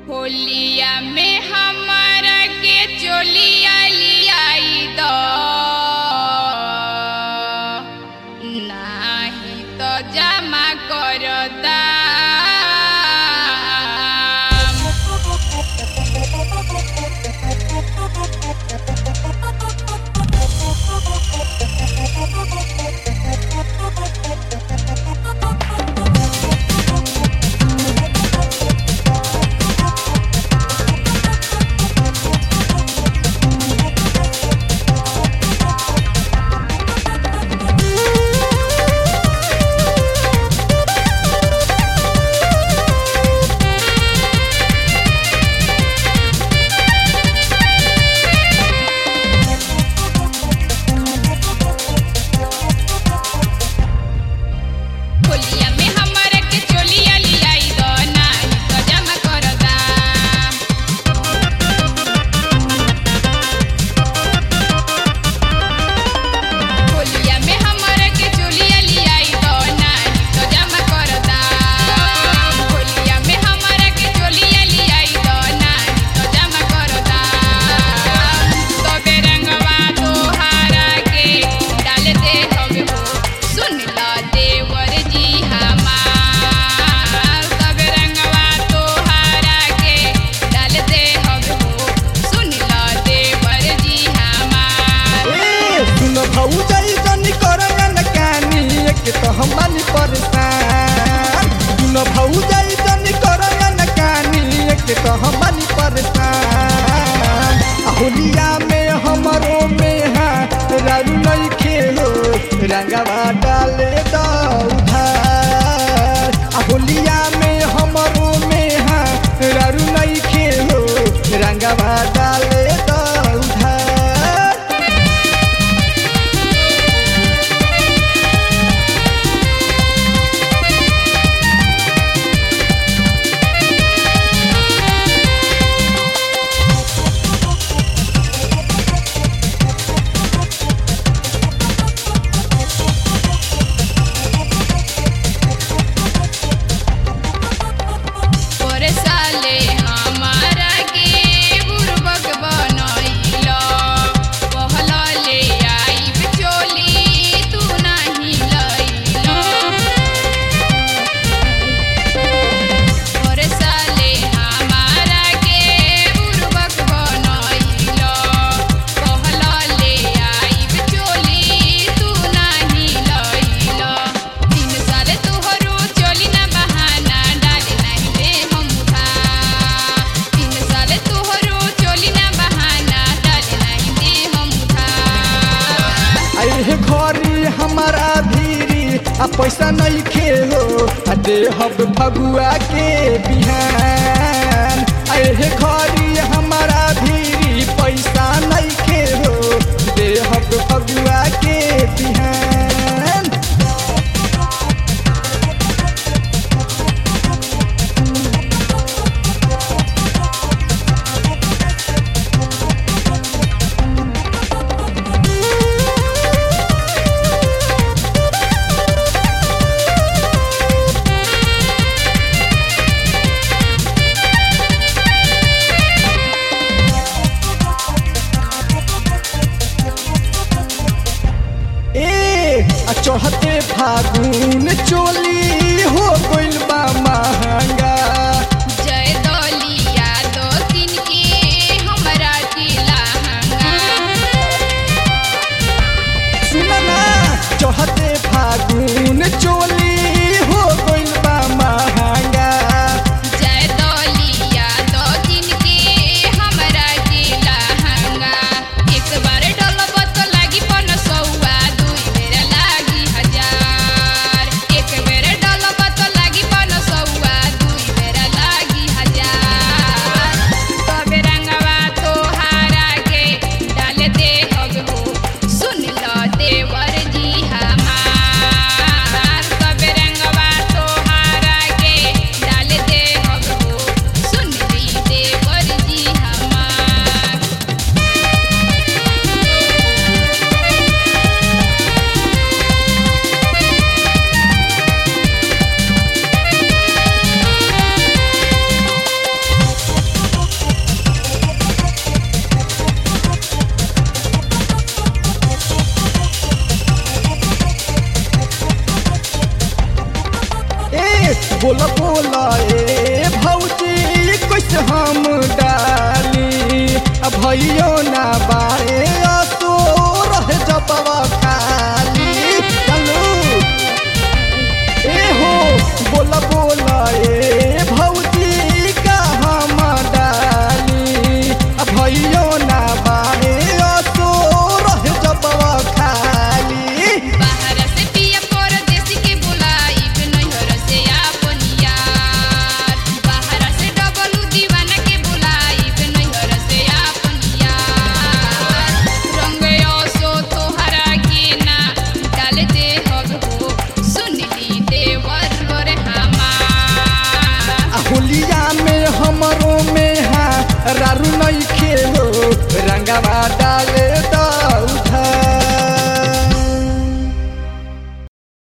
होलिया में हमारा के चोलिया लियाई दो नाही तो जमा करता तो हम बानी परेशान दुनो भौजाई जनी करया न कानी के तो हम बानी परेशान होलिया में हमरो में हाथ रारू नहीं खेलो रंगवा डाले दो उधार होलिया में हमरो में हाथ रारू नहीं खेलो रंगवा डाले दो उधार। हमारा धीरी पैसा नहीं खेलो दे हब फगुआ के बिहान अरे घरी हमारा धीरी पैसा नहीं खेलो दे हब फगुआ के बिहान। चढ़ते फागुन चोली हो गइल बा महंगा जय दलिया दो दिन के हमरा जिला सुना ना चढ़ते फागुन चोली हो गइल बा महंगा जय दलिया दो दिन के हमरा जिला एक बार डलब तो लागी 500 दुई बेर लागी 1000 एक बेर रंगवा डाले